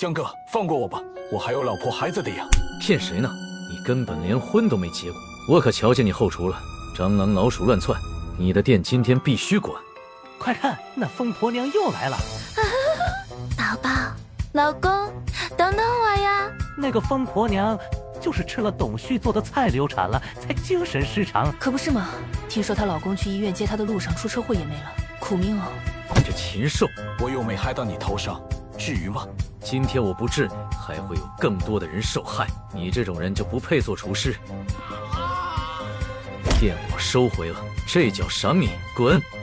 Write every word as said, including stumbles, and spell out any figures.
江哥，放过我吧，我还有老婆孩子的养。 骗谁呢？你根本连婚都没结过，我可瞧见你后厨了，蟑螂老鼠乱窜，你的店今天必须关。 快看，那疯婆娘又来了！ 宝宝，老公，等等我呀！ 那个疯婆娘就是吃了董旭做的菜流产了，才精神失常。 可不是嘛，听说她老公去医院接她的路上出车祸也没了，苦命哦。 你这禽兽！ 我又没害到你头上，至于吗？ 今天我不治你，还会有更多的人受害。你这种人就不配做厨师。店我收回了，这叫赏你滚！